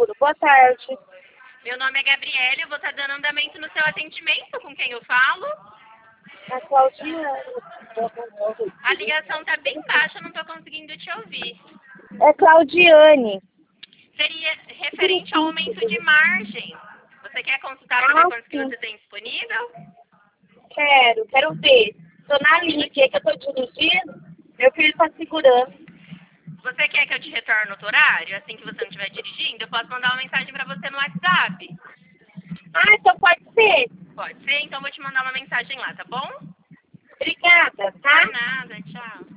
Seguro. Boa tarde. Meu nome é Gabriela, eu vou estar dando andamento no seu atendimento. Com quem eu falo? A Claudinha. A ligação está bem baixa, eu não estou conseguindo te ouvir. É Claudiane. Seria referente ao aumento de margem. Você quer consultar para ver quantos que você tem disponível? Quero ver. Tô na linha aqui, que eu tô dirigindo. Meu filho tá segurando. Você quer que eu te retorne no outro horário? Assim que você não estiver dirigindo, eu posso mandar uma mensagem para você no WhatsApp. Ah, então pode ser. Pode ser? Então eu vou te mandar uma mensagem lá, tá bom? Obrigada, tá? Por nada, tchau.